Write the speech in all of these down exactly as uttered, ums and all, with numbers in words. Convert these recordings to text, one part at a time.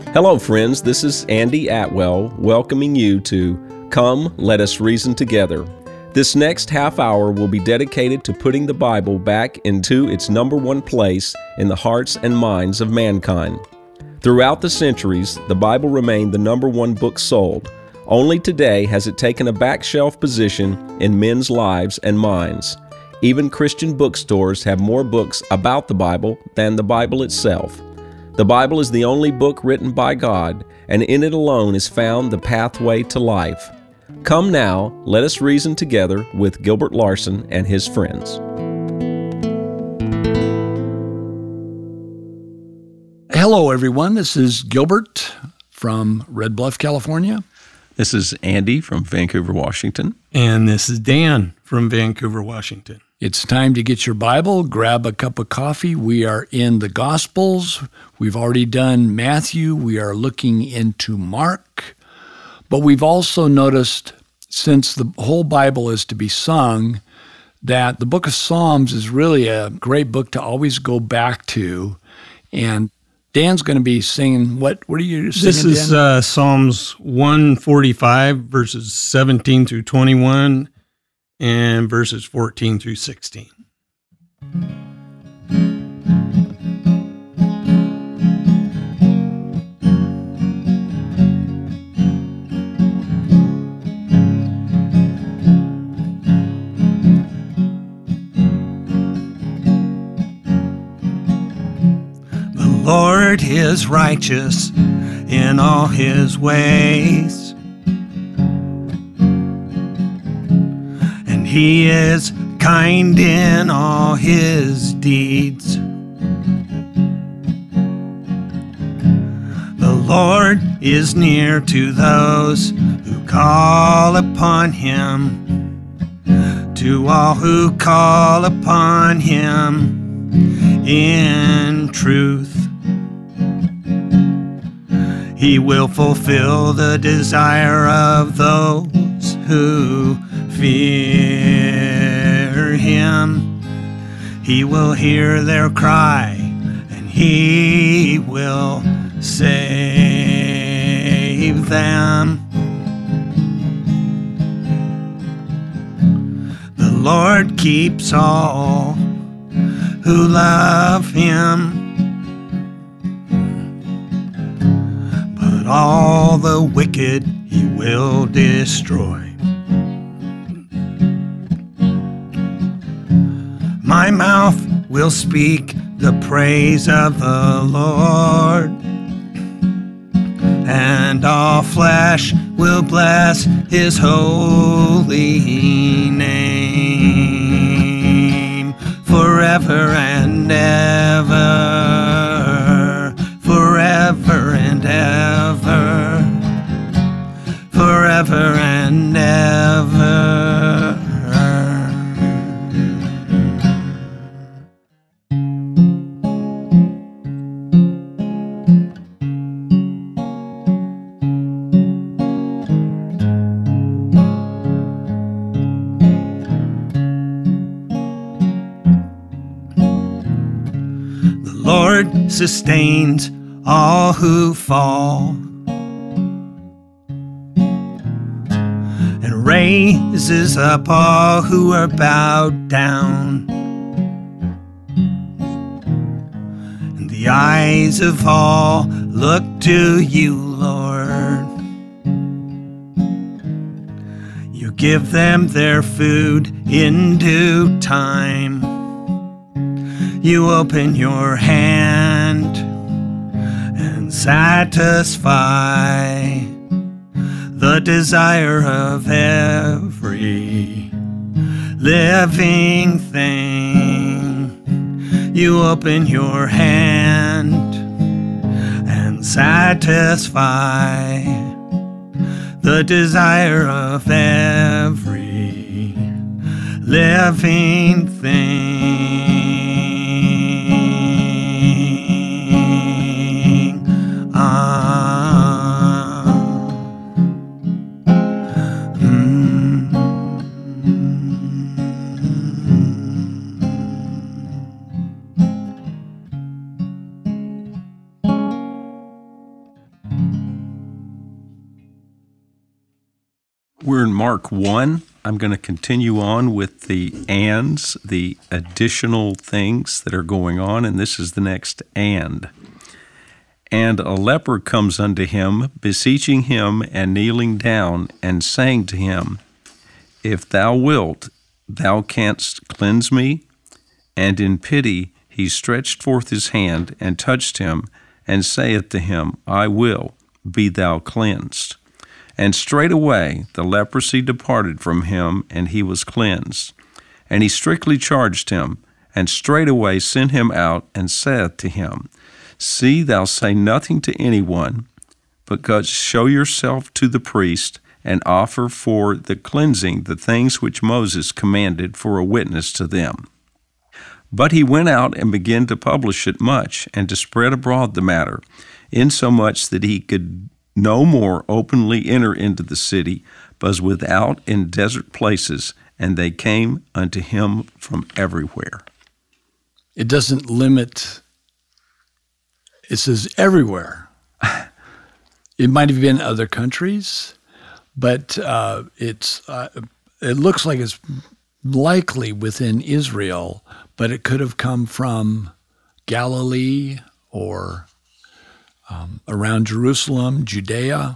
Hello, friends. This is Andy Atwell welcoming you to Come, Let Us Reason Together. This next half hour will be dedicated to putting the Bible back into its number one place in the hearts and minds of mankind. Throughout the centuries, the Bible remained the number one book sold. Only today has it taken a back shelf position in men's lives and minds. Even Christian bookstores have more books about the Bible than the Bible itself. The Bible is the only book written by God, and in it alone is found the pathway to life. Come now, let us reason together with Gilbert Larson and his friends. Hello, everyone. This is Gilbert from Red Bluff, California. This is Andy from Vancouver, Washington. And this is Dan from Vancouver, Washington. It's time to get your Bible, grab a cup of coffee. We are in the Gospels. We've already done Matthew. We are looking into Mark. But we've also noticed, since the whole Bible is to be sung, that the book of Psalms is really a great book to always go back to. And Dan's going to be singing, what What are you singing, This is uh, Psalms one forty-five, verses seventeen through twenty-one, and verses fourteen through sixteen. The Lord is righteous in all his ways, and he is kind in all his deeds. The Lord is near to those who call upon him, to all who call upon him in truth. He will fulfill the desire of those who fear him. He will hear their cry, and he will save them. The Lord keeps all who love him, but all the wicked he will destroy. My mouth will speak the praise of the Lord, and all flesh will bless his holy name forever and ever, forever and ever, forever and ever. Sustains all who fall, and raises up all who are bowed down. And the eyes of all look to you, Lord. You give them their food in due time. You open your hand and satisfy the desire of every living thing. You open your hand and satisfy the desire of every living thing. We're in Mark one. I'm going to continue on with the ands, the additional things that are going on, and this is the next and. And a leper comes unto him, beseeching him and kneeling down, and saying to him, If thou wilt, thou canst cleanse me. And in pity he stretched forth his hand and touched him, and saith to him, I will, be thou cleansed. And straightway the leprosy departed from him, and he was cleansed. And he strictly charged him, and straightway sent him out, and saith to him, See thou say nothing to anyone, but go show yourself to the priest, and offer for the cleansing the things which Moses commanded for a witness to them. But he went out and began to publish it much, and to spread abroad the matter, insomuch that he could no more openly enter into the city, but was without in desert places, and they came unto him from everywhere. It doesn't limit, it says everywhere. It might have been other countries, but uh, it's uh, it looks like it's likely within Israel, but it could have come from Galilee or um, around Jerusalem, Judea,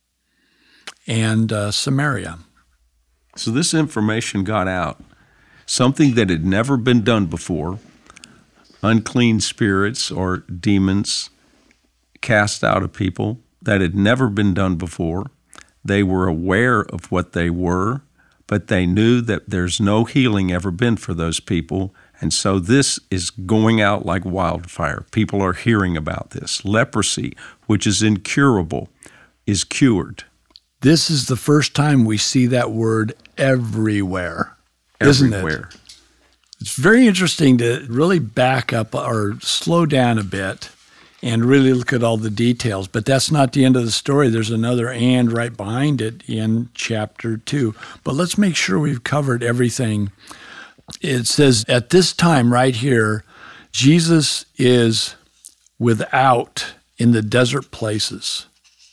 and uh, Samaria. So this information got out, something that had never been done before. Unclean spirits or demons cast out of people. That had never been done before. They were aware of what they were, but they knew that there's no healing ever been for those people. And so this is going out like wildfire. People are hearing about this. Leprosy, which is incurable, is cured. This is the first time we see that word everywhere, isn't it? Everywhere. It's very interesting to really back up or slow down a bit and really look at all the details. But that's not the end of the story. There's another and right behind it in chapter two. But let's make sure we've covered everything. It says at this time right here, Jesus is without in the desert places.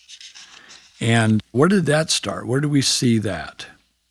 And where did that start? Where do we see that?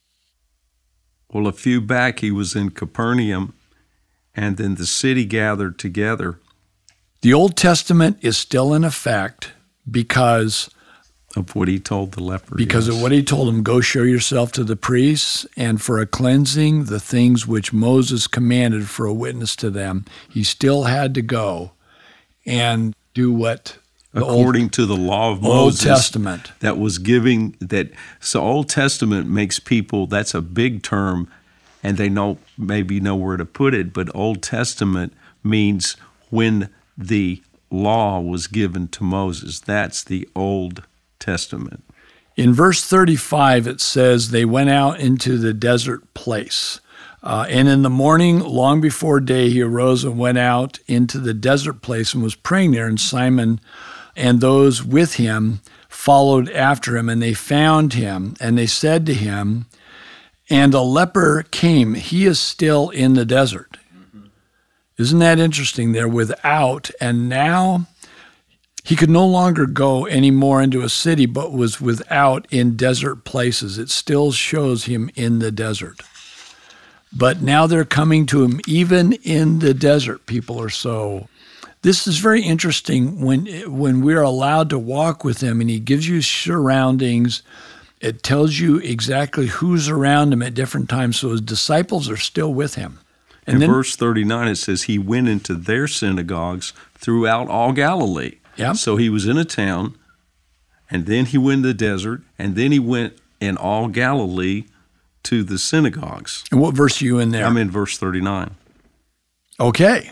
Well, a few back, he was in Capernaum, and then the city gathered together. The Old Testament is still in effect because of what he told the leper. Because yes. of what he told him, go show yourself to the priests, and for a cleansing, the things which Moses commanded for a witness to them. He still had to go and do what the according Old, to the law of Old Moses. Testament. That was giving that. So Old Testament makes people, that's a big term, and they know maybe know where to put it, but Old Testament means when the law was given to Moses. That's the Old Testament. In verse thirty-five, it says, they went out into the desert place. Uh, and in the morning, long before day, he arose and went out into the desert place and was praying there. And Simon and those with him followed after him, and they found him. And they said to him, and a leper came. He is still in the desert. Mm-hmm. Isn't that interesting? They're without, and now he could no longer go any more into a city, but was without in desert places. It still shows him in the desert. But now they're coming to him even in the desert. People are so... This is very interesting when when we're allowed to walk with him and he gives you surroundings. It tells you exactly who's around him at different times. So his disciples are still with him. And in then, verse thirty-nine, it says he went into their synagogues throughout all Galilee. Yep. So he was in a town, and then he went to the desert, and then he went in all Galilee to the synagogues. And what verse are you in there? I'm in verse thirty-nine. Okay.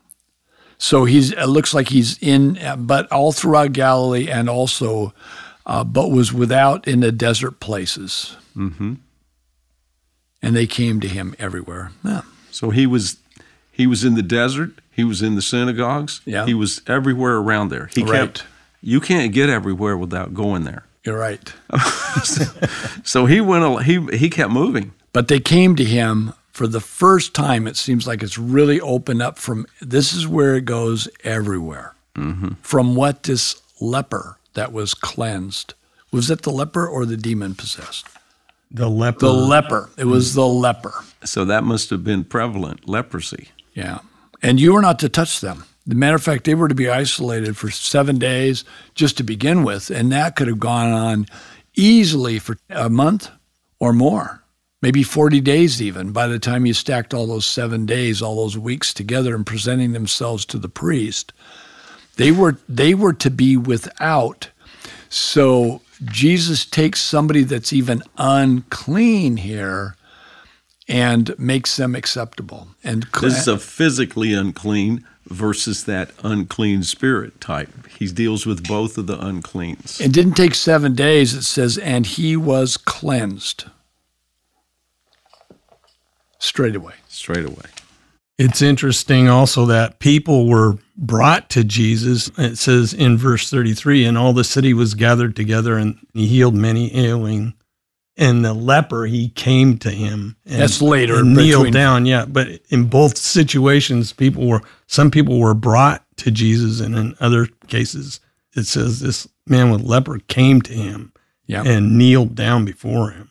So he's. It looks like he's in, but all throughout Galilee and also, uh, but was without in the desert places. Mm-hmm. And they came to him everywhere. Yeah. So he was he was in the desert. He was in the synagogues. Yeah. He was everywhere around there. He right. kept. You can't get everywhere without going there. You're right. So he went. He he kept moving. But they came to him for the first time. It seems like it's really opened up from. This is where it goes everywhere. Mm-hmm. From what this leper that was cleansed. Was it the leper or the demon possessed? The leper. The leper. It was the leper. So that must have been prevalent, leprosy. Yeah. And you were not to touch them. As a matter of fact, they were to be isolated for seven days just to begin with, and that could have gone on easily for a month or more, maybe forty days even, by the time you stacked all those seven days, all those weeks together and presenting themselves to the priest. They were they were to be without. So Jesus takes somebody that's even unclean here and makes them acceptable. And This is a physically unclean versus that unclean spirit type. He deals with both of the uncleans. It didn't take seven days, it says, and he was cleansed. Straight away. Straight away. It's interesting also that people were brought to Jesus. It says in verse thirty-three, and all the city was gathered together, and he healed many ailing. And the leper, he came to him. And, That's later. And kneeled between- down, yeah. But in both situations, people were, some people were brought to Jesus, and in other cases, it says this man with leper came to him Yeah. and kneeled down before him.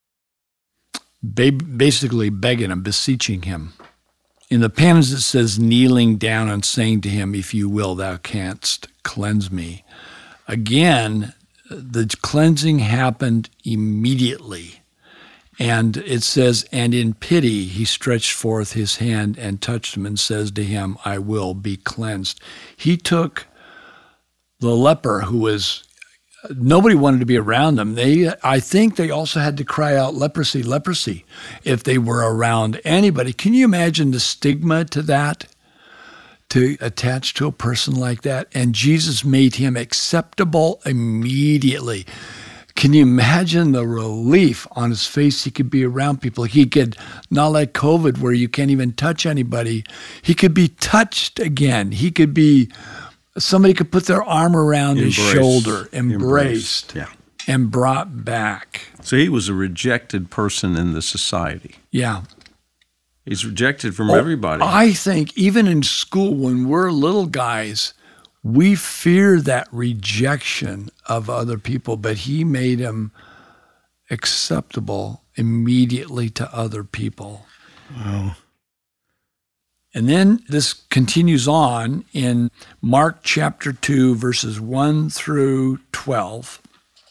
Ba- basically begging him, beseeching him. In the Pans, it says kneeling down and saying to him, if you will, thou canst cleanse me. Again, the cleansing happened immediately. And it says, and in pity, he stretched forth his hand and touched him and says to him, I will be cleansed. He took the leper who was, nobody wanted to be around him. They, I think they also had to cry out leprosy, leprosy, if they were around anybody. Can you imagine the stigma to that, to attach to a person like that? And Jesus made him acceptable immediately. Can you imagine the relief on his face? He could be around people. He could, not like COVID where you can't even touch anybody, he could be touched again. He could be, somebody could put their arm around his Embraced. shoulder, embraced, Embraced, yeah. and brought back. So he was a rejected person in the society. Yeah. He's rejected from everybody. I think even in school, when we're little guys, we fear that rejection of other people, but he made him acceptable immediately to other people. Wow. And then this continues on in Mark chapter two, verses one through twelve.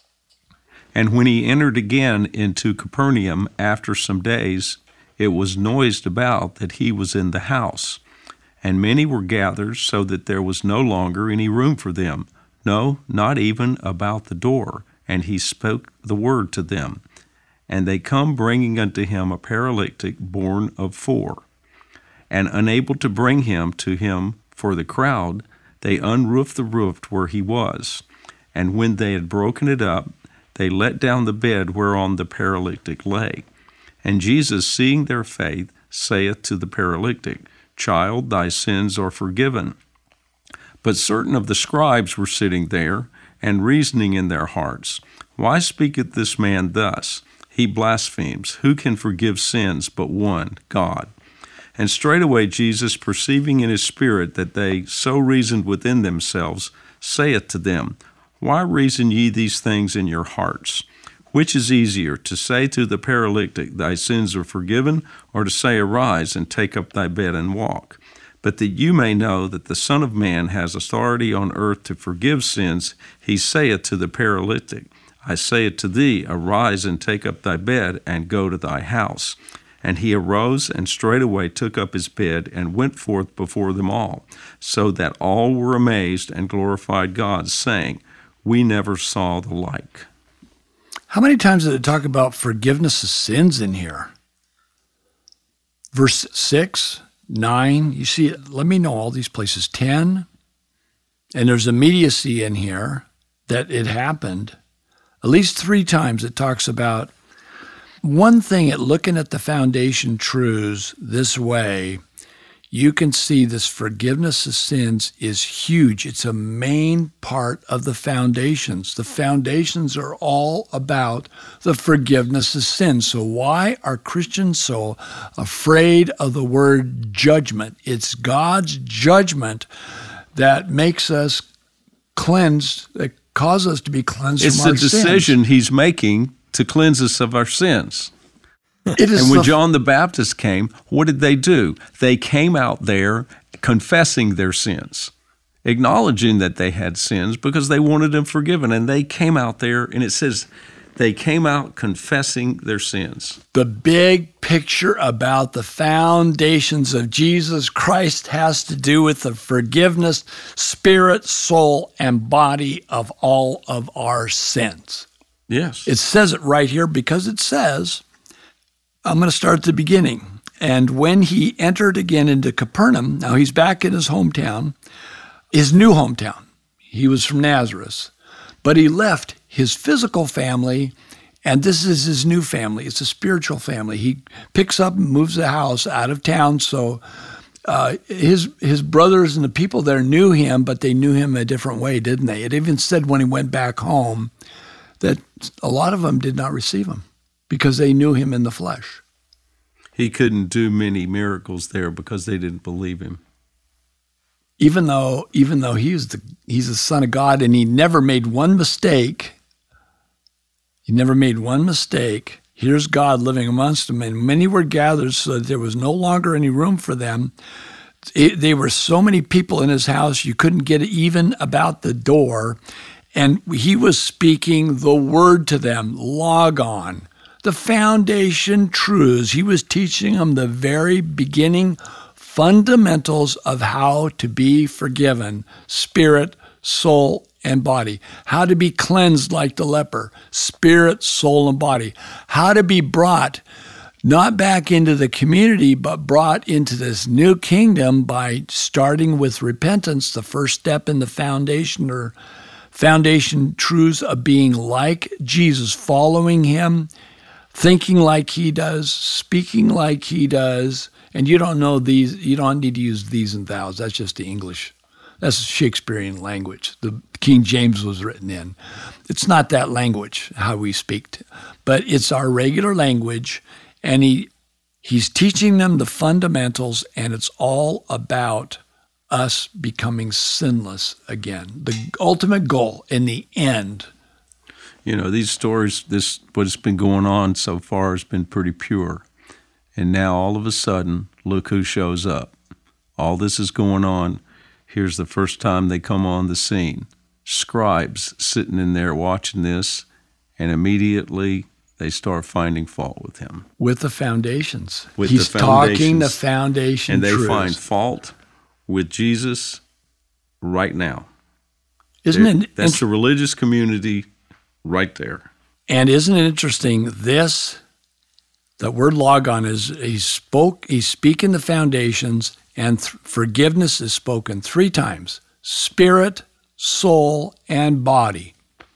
And when he entered again into Capernaum after some days, it was noised about that he was in the house. And many were gathered, so that there was no longer any room for them, no, not even about the door. And he spoke the word to them. And they come bringing unto him a paralytic borne of four. And unable to bring him to him for the crowd, they unroofed the roof where he was. And when they had broken it up, they let down the bed whereon the paralytic lay. And Jesus, seeing their faith, saith to the paralytic, Child, thy sins are forgiven. But certain of the scribes were sitting there, and reasoning in their hearts, Why speaketh this man thus? He blasphemes. Who can forgive sins but one, God? And straightway Jesus, perceiving in his spirit that they so reasoned within themselves, saith to them, Why reason ye these things in your hearts? Which is easier, to say to the paralytic, Thy sins are forgiven, or to say, Arise, and take up thy bed and walk? But that you may know that the Son of Man has authority on earth to forgive sins, he saith to the paralytic, I say it to thee, Arise, and take up thy bed, and go to thy house. And he arose, and straightway took up his bed, and went forth before them all, so that all were amazed, and glorified God, saying, We never saw the like. How many times did it talk about forgiveness of sins in here? Verse six, nine, you see, let me know all these places. ten, and there's immediacy in here that it happened. At least three times it talks about one thing at looking at the foundation truths this way, you can see this forgiveness of sins is huge. It's a main part of the foundations. The foundations are all about the forgiveness of sins. So why are Christians so afraid of the word judgment? It's God's judgment that makes us cleansed, that causes us to be cleansed It's from the our sins. decision he's making to cleanse us of our sins. It is And when the- John the Baptist came, what did they do? They came out there confessing their sins, acknowledging that they had sins because they wanted them forgiven. And they came out there, and it says they came out confessing their sins. The big picture about the foundations of Jesus Christ has to do with the forgiveness, spirit, soul, and body of all of our sins. Yes. It says it right here because it says, I'm going to start at the beginning. And when he entered again into Capernaum, now he's back in his hometown, his new hometown. He was from Nazareth, but he left his physical family, and this is his new family. It's a spiritual family. He picks up and moves the house out of town, so uh, his his brothers and the people there knew him, but they knew him a different way, didn't they? It even said when he went back home that a lot of them did not receive him because they knew him in the flesh. He couldn't do many miracles there because they didn't believe him. Even though, even though he's the he's the Son of God, and he never made one mistake. He never made one mistake. Here's God living amongst them, and many were gathered, so that there was no longer any room for them. It, there were so many people in his house, you couldn't get even about the door, and he was speaking the word to them. Log on. The foundation truths. He was teaching them the very beginning fundamentals of how to be forgiven, spirit, soul, and body. How to be cleansed like the leper, spirit, soul, and body. How to be brought not back into the community, but brought into this new kingdom by starting with repentance, the first step in the foundation or foundation truths of being like Jesus, following him, thinking like he does, speaking like he does. And you don't know these, you don't need to use these and thous. That's just the English. That's Shakespearean language. The King James was written in. It's not that language, how we speak, but it's our regular language. And he he's teaching them the fundamentals, and it's all about us becoming sinless again. The ultimate goal in the end. You know, these stories, this what's been going on so far has been pretty pure. And now all of a sudden, look who shows up. All this is going on. Here's the first time they come on the scene. Scribes sitting in there watching this, and immediately they start finding fault with him. With the foundations. With He's the talking the foundations. foundation And they truths. find fault with Jesus right now. Isn't They're- it? That's the religious community right there. And isn't it interesting? This, the word logon is he spoke. He's speaking the foundations, and th- forgiveness is spoken three times: spirit, soul, and body.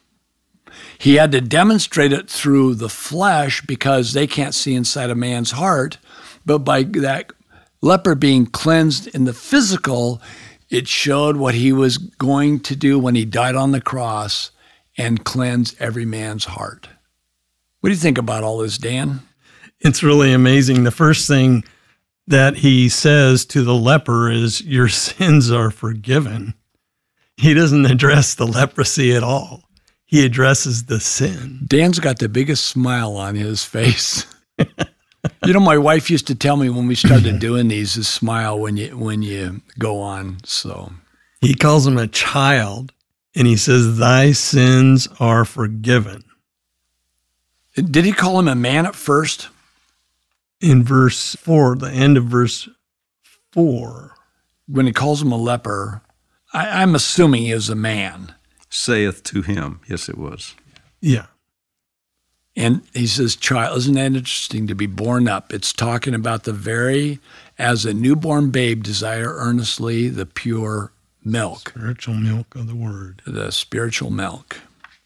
He had to demonstrate it through the flesh because they can't see inside a man's heart. But by that leper being cleansed in the physical, it showed what he was going to do when he died on the cross and cleanse every man's heart. What do you think about all this, Dan? It's really amazing. The first thing that he says to the leper is, your sins are forgiven. He doesn't address the leprosy at all. He addresses the sin. Dan's got the biggest smile on his face. You know, my wife used to tell me when we started doing these to smile when you when you go on. So He calls him a child, and he says, thy sins are forgiven. did he call him a man at first? In verse four, the end of verse four. When he calls him a leper, I, I'm assuming he was a man. Saith to him. Yes, it was. Yeah. And he says, child, isn't that interesting to be born up? It's talking about the very, as a newborn babe, desire earnestly the pure milk, Spiritual milk of the word. the spiritual milk.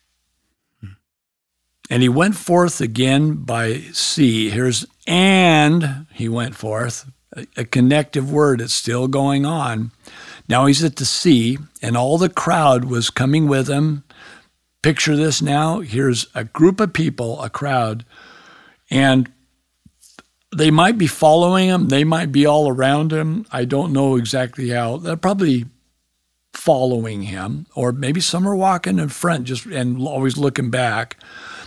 And he went forth again by sea. Here's, and he went forth, a, a connective word. It's still going on. Now he's at the sea, and all the crowd was coming with him. Picture this now. Here's a group of people, a crowd, and they might be following him. They might be all around him. I don't know exactly how. They're probably following him, or maybe some are walking in front just and always looking back.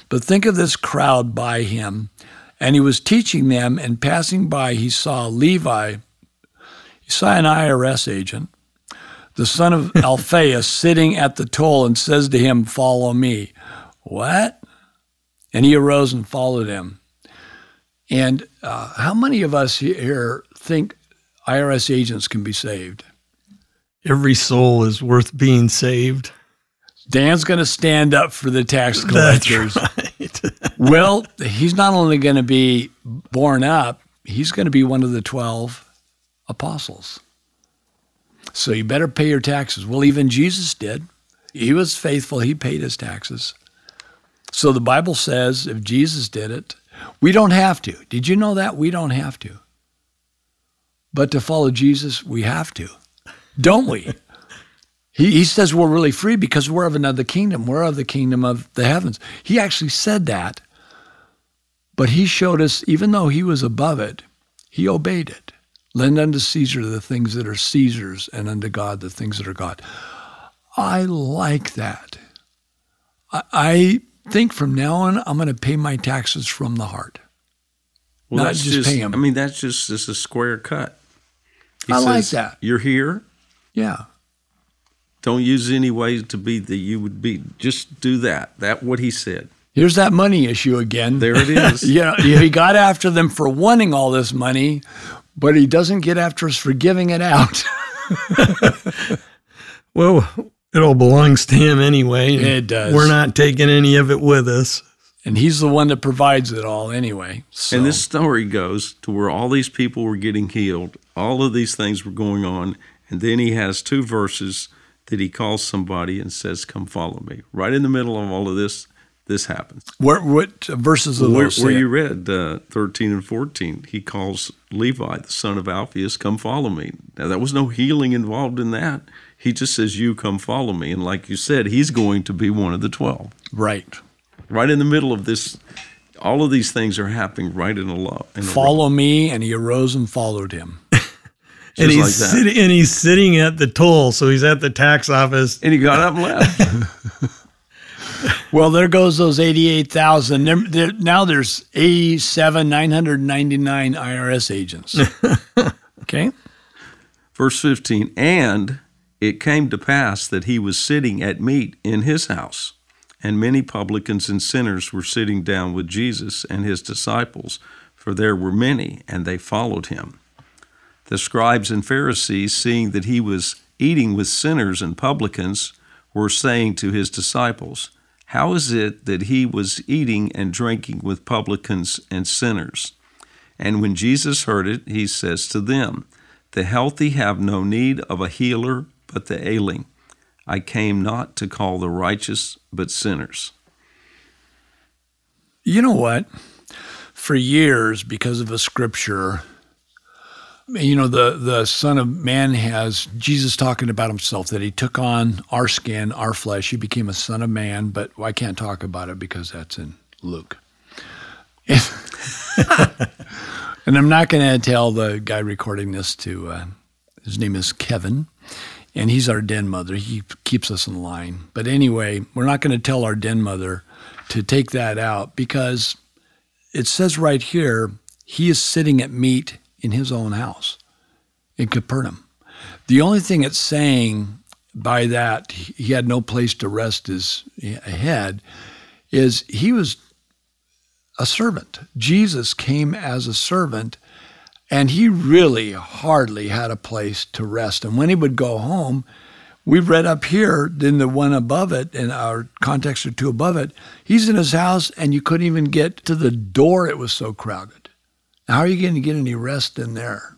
But think of this crowd by him. And he was teaching them, and passing by, he saw Levi, he saw an I R S agent, the son of Alphaeus, sitting at the toll, and says to him, "Follow me." What? And he arose and followed him. And uh, how many of us here think I R S agents can be saved? Every soul is worth being saved. Dan's going to stand up for the tax collectors. That's right. Well, he's not only going to be born up, he's going to be one of the twelve apostles. So you better pay your taxes. Well, even Jesus did. He was faithful. He paid his taxes. So the Bible says if Jesus did it, we don't have to. Did you know that? We don't have to. But to follow Jesus, we have to. Don't we? He, he says we're really free because we're of another kingdom. We're of the kingdom of the heavens. He actually said that. But he showed us, even though he was above it, he obeyed it. Lend unto Caesar the things that are Caesar's, and unto God the things that are God. I like that. I, I think from now on, I'm going to pay my taxes from the heart. Well, not that's just, just pay them. I mean, that's just, just a square cut. He I says, like that. You're here. Yeah. Don't use any way to be that you would be. Just do that. That's what he said. Here's that money issue again. There it is. Yeah, he got after them for wanting all this money, but he doesn't get after us for giving it out. Well, it all belongs to him anyway. It does. We're not taking any of it with us. And he's the one that provides it all anyway. So. And this story goes to where all these people were getting healed. All of these things were going on. And then he has two verses that he calls somebody and says, "Come follow me." Right in the middle of all of this, this happens. Where, what verses of Where, those? where say you it? read uh, thirteen and fourteen, he calls Levi, the son of Alphaeus, "Come follow me." Now, there was no healing involved in that. He just says, "You come follow me." And like you said, he's going to be one of the twelve. Right. Right in the middle of this, all of these things are happening right in a row. Follow me, and he arose and followed him. And Just he's, like that. sitting, and he's sitting at the toll, so he's at the tax office. And he got up and left. Well, there goes those eighty-eight thousand. There, there, now there's eighty-seven thousand nine hundred ninety-nine I R S agents. Okay? Verse fifteen, and it came to pass that he was sitting at meat in his house, and many publicans and sinners were sitting down with Jesus and his disciples, for there were many, and they followed him. The scribes and Pharisees, seeing that he was eating with sinners and publicans, were saying to his disciples, "How is it that he was eating and drinking with publicans and sinners?" And when Jesus heard it, he says to them, "The healthy have no need of a healer, but the ailing. I came not to call the righteous, but sinners." You know what? For years, because of a scripture, you know, the, the Son of Man has, Jesus talking about himself, that he took on our skin, our flesh. He became a son of man, but I can't talk about it because that's in Luke. And I'm not going to tell the guy recording this to, uh, his name is Kevin, and he's our den mother. He keeps us in line. But anyway, we're not going to tell our den mother to take that out because it says right here, he is sitting at meat in his own house in Capernaum. The only thing it's saying by that, he had no place to rest his head, is he was a servant. Jesus came as a servant, and he really hardly had a place to rest. And when he would go home, we've read up here, in the one above it, in our context or two above it, he's in his house, and you couldn't even get to the door. It was so crowded. How are you going to get any rest in there?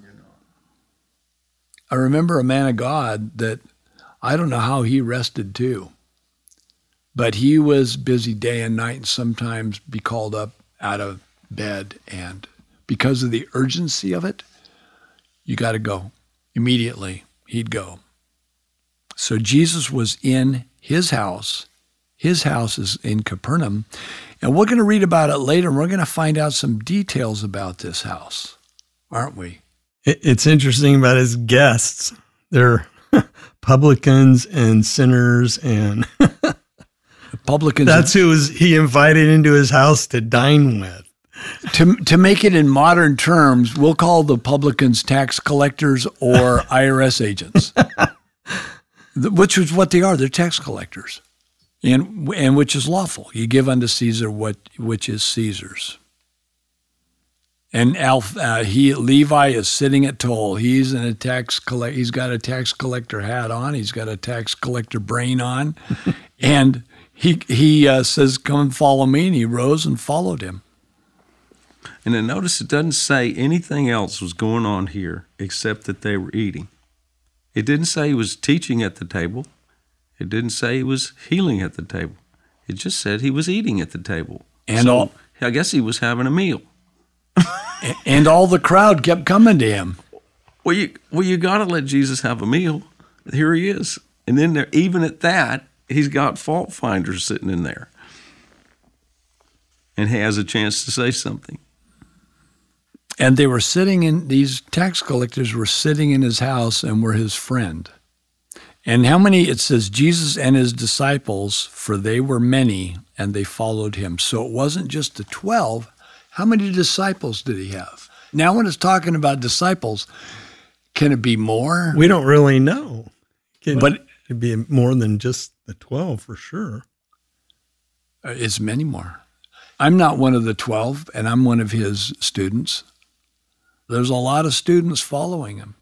I remember a man of God that I don't know how he rested too, but he was busy day and night and sometimes be called up out of bed. And because of the urgency of it, you got to go. Immediately, he'd go. So Jesus was in his house. His house is in Capernaum. And we're going to read about it later, and we're going to find out some details about this house, aren't we? It's interesting about his guests. They're publicans and sinners and publicans. That's who was he invited into his house to dine with. To to make it in modern terms, we'll call the publicans tax collectors or I R S agents, which is what they are. They're tax collectors, and and which is lawful. You give unto Caesar what which is Caesar's. And Alf, uh, he Levi is sitting at toll. He's in a tax collect. He's got a tax collector hat on. He's got a tax collector brain on, and he he uh, says, "Come and follow me." And he rose and followed him. And then notice it doesn't say anything else was going on here except that they were eating. It didn't say he was teaching at the table. It didn't say he was healing at the table. It just said he was eating at the table. And so all, I guess he was having a meal. and all the crowd kept coming to him. Well, you well you got to let Jesus have a meal. Here he is, and then there, even at that, he's got fault finders sitting in there, and he has a chance to say something. And they were sitting in, these tax collectors were sitting in his house and were his friend. And how many, it says, Jesus and his disciples, for they were many, and they followed him. So it wasn't just the twelve. How many disciples did he have? Now when it's talking about disciples, can it be more? We don't really know. Can but it be more than just the twelve for sure? It's many more. I'm not one of the twelve, and I'm one of his students. There's a lot of students following him.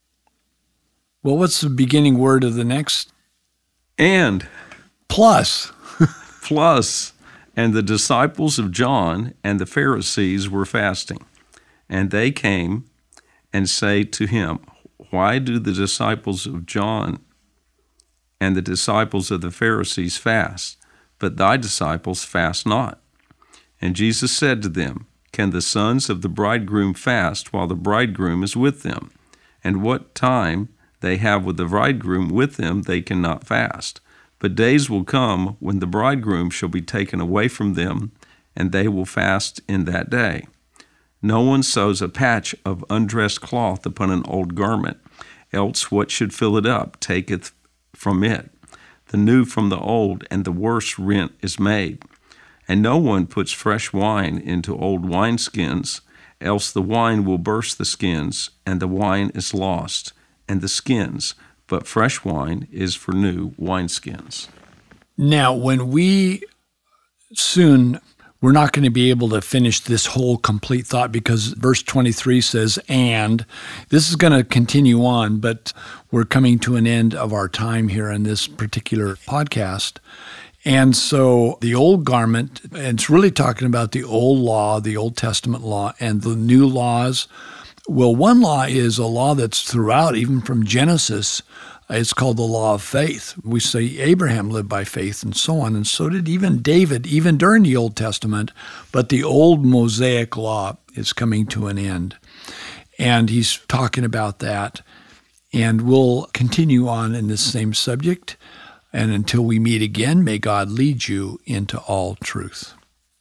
Well, what's the beginning word of the next? And. Plus. Plus. And the disciples of John and the Pharisees were fasting. And they came and say to him, why do the disciples of John and the disciples of the Pharisees fast, but thy disciples fast not? And Jesus said to them, can the sons of the bridegroom fast while the bridegroom is with them? And what time they have with the bridegroom with them, they cannot fast. But days will come when the bridegroom shall be taken away from them, and they will fast in that day. No one sews a patch of undressed cloth upon an old garment, else what should fill it up taketh from it the new from the old, and the worse rent is made. And no one puts fresh wine into old wineskins, else the wine will burst the skins, and the wine is lost, and the skins. But fresh wine is for new wineskins. Now, when we soon, we're not going to be able to finish this whole complete thought because verse twenty-three says, and this is going to continue on, but we're coming to an end of our time here in this particular podcast. And so the old garment, and it's really talking about the old law, the Old Testament law, and the new laws. Well, one law is a law that's throughout, even from Genesis. It's called the law of faith. We say Abraham lived by faith and so on, and so did even David, even during the Old Testament. But the old Mosaic law is coming to an end. And he's talking about that. And we'll continue on in this same subject. And until we meet again, may God lead you into all truth.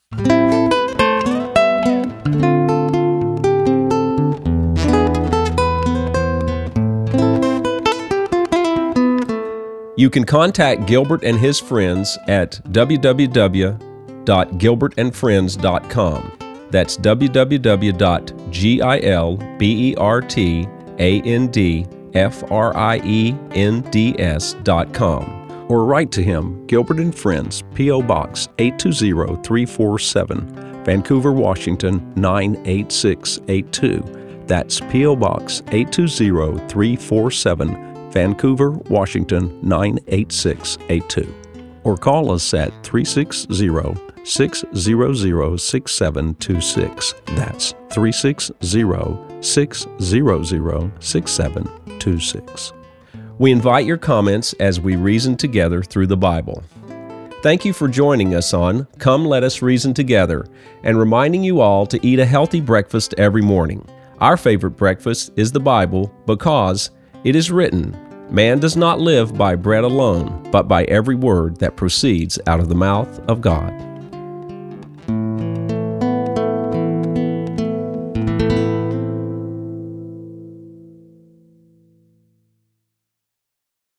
You can contact Gilbert and his friends at w w w dot gilbert and friends dot com. That's w w w dot gilbert and friends dot com. Or write to him, Gilbert and Friends, P O. Box eight two zero three four seven, Vancouver, Washington nine eight six eight two. That's P O. Box eight two zero three four seven, Vancouver, Washington nine eight six eight two. Or call us at three six zero, six zero zero, six seven two six. That's three six zero, six zero zero, six seven two six. We invite your comments as we reason together through the Bible. Thank you for joining us on Come Let Us Reason Together and reminding you all to eat a healthy breakfast every morning. Our favorite breakfast is the Bible because it is written, man does not live by bread alone, but by every word that proceeds out of the mouth of God.